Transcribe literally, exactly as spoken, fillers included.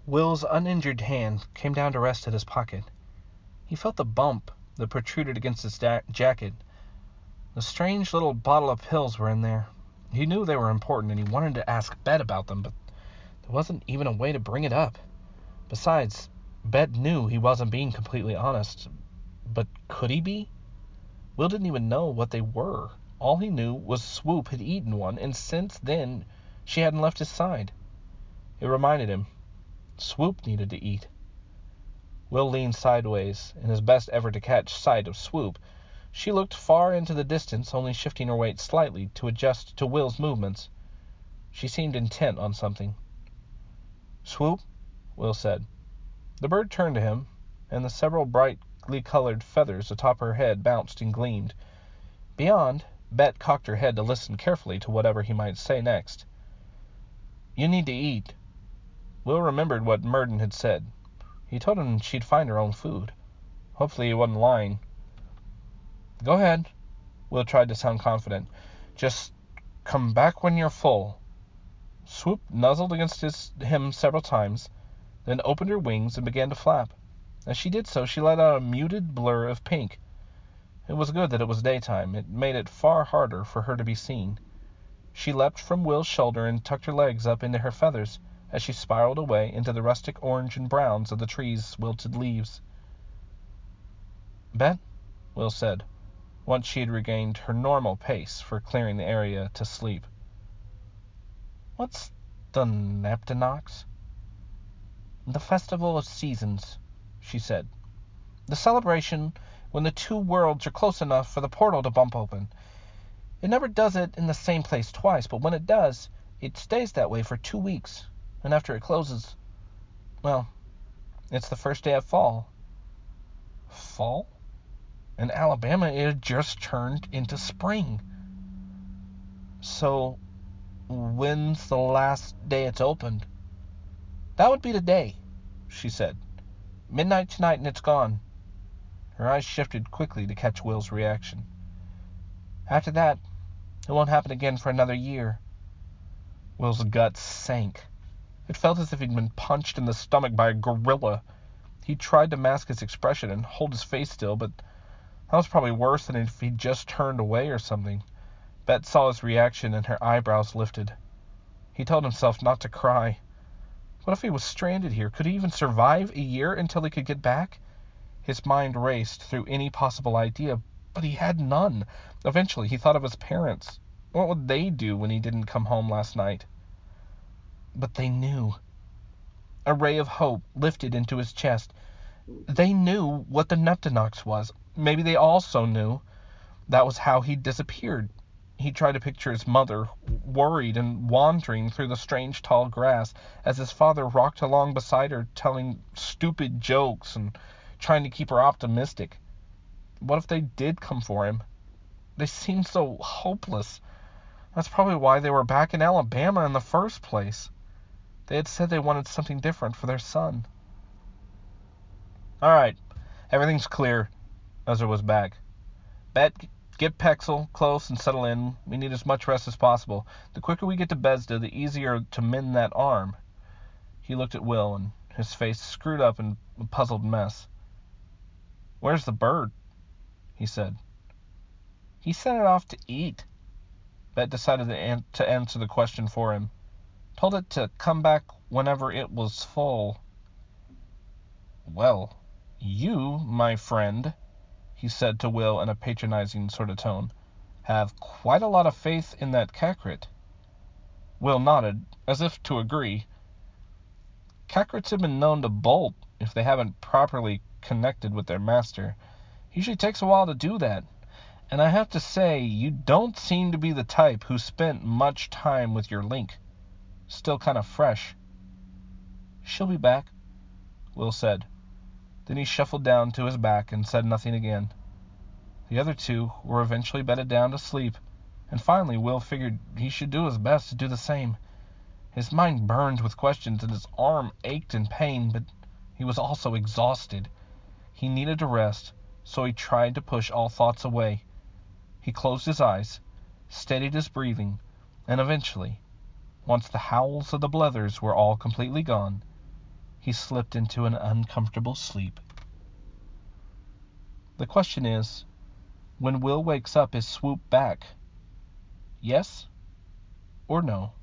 Will's uninjured hand came down to rest at his pocket. He felt the bump that protruded against his da- jacket. The strange little bottle of pills were in there. He knew they were important, and he wanted to ask Bet about them, but there wasn't even a way to bring it up. Besides, Bet knew he wasn't being completely honest. But could he be? Will didn't even know what they were. All he knew was Swoop had eaten one, and since then she hadn't left his side. It reminded him. Swoop needed to eat. Will leaned sideways in his best effort to catch sight of Swoop. She looked far into the distance, only shifting her weight slightly to adjust to Will's movements. She seemed intent on something. "Swoop," Will said. The bird turned to him, and the several brightly colored feathers atop her head bounced and gleamed. Beyond, Bet cocked her head to listen carefully to whatever he might say next. "You need to eat." Will remembered what Murden had said. He told him she'd find her own food. Hopefully he wasn't lying. "Go ahead." Will tried to sound confident. "Just come back when you're full." Swoop nuzzled against his, him several times, then opened her wings and began to flap. As she did so, she let out a muted blur of pink. It was good that it was daytime. It made it far harder for her to be seen. She leapt from Will's shoulder and tucked her legs up into her feathers as she spiraled away into the rustic orange and browns of the tree's wilted leaves. "Bet," Will said, once she had regained her normal pace for clearing the area to sleep. "What's the Neptunox?" "The Festival of Seasons," she said. "The celebration when the two worlds are close enough for the portal to bump open. It never does it in the same place twice, but when it does, it stays that way for two weeks. And after it closes, well, it's the first day of fall." Fall? In Alabama, it had just turned into spring. "So, when's the last day it's opened?" "That would be today," she said. "Midnight tonight and it's gone." Her eyes shifted quickly to catch Will's reaction. "After that, it won't happen again for another year." Will's guts sank. It felt as if he'd been punched in the stomach by a gorilla. He tried to mask his expression and hold his face still, but that was probably worse than if he'd just turned away or something. Bet saw his reaction and her eyebrows lifted. He told himself not to cry. What if he was stranded here? Could he even survive a year until he could get back? His mind raced through any possible idea, but he had none. Eventually, he thought of his parents. What would they do when he didn't come home last night? But they knew. A ray of hope lifted into his chest. They knew what the Neptunox was. Maybe they also knew that was how he'd disappeared. He tried to picture his mother, worried and wandering through the strange tall grass, as his father rocked along beside her, telling stupid jokes and trying to keep her optimistic. What if they did come for him? They seemed so hopeless. That's probably why they were back in Alabama in the first place. They had said they wanted something different for their son. "All right, everything's clear." Ezra was back. "Bet, get Pexel close and settle in. We need as much rest as possible. The quicker we get to Bethesda, the easier to mend that arm." He looked at Will, and his face screwed up in a puzzled mess. "Where's the bird?" he said. "He sent it off to eat." Bet decided to, an- to answer the question for him. "Told it to come back whenever it was full." "Well, you, my friend," he said to Will in a patronizing sort of tone, "have quite a lot of faith in that Kakrit." Will nodded, as if to agree. Kakrits have been known to bolt if they haven't properly connected with their master. Usually takes a while to do that. And I have to say, you don't seem to be the type who spent much time with your link. Still kind of fresh. "She'll be back," Will said. Then he shuffled down to his back and said nothing again. The other two were eventually bedded down to sleep, and finally Will figured he should do his best to do the same. His mind burned with questions and his arm ached in pain, but he was also exhausted. He needed to rest, so he tried to push all thoughts away. He closed his eyes, steadied his breathing, and eventually, once the howls of the blethers were all completely gone, he slipped into an uncomfortable sleep. The question is, when Will wakes up, is Swoop back? Yes or no?